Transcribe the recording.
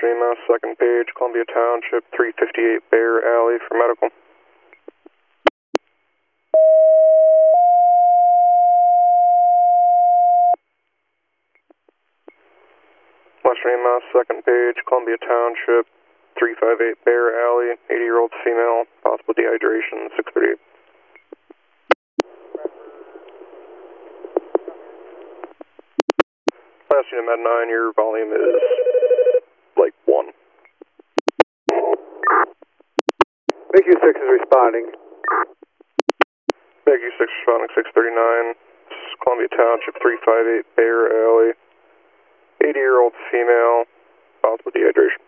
Western Mass, second page, Columbia Township, 358 Bear Alley for medical. Western Mass, second page, Columbia Township, 358 Bear Alley, 80-year-old female, possible dehydration, 638. Last unit Med 9, your volume is like 1. MICU 6 is responding. MICU 6 responding 639, Columbia Township, 358 Bear Alley, 80-year-old female, possible dehydration.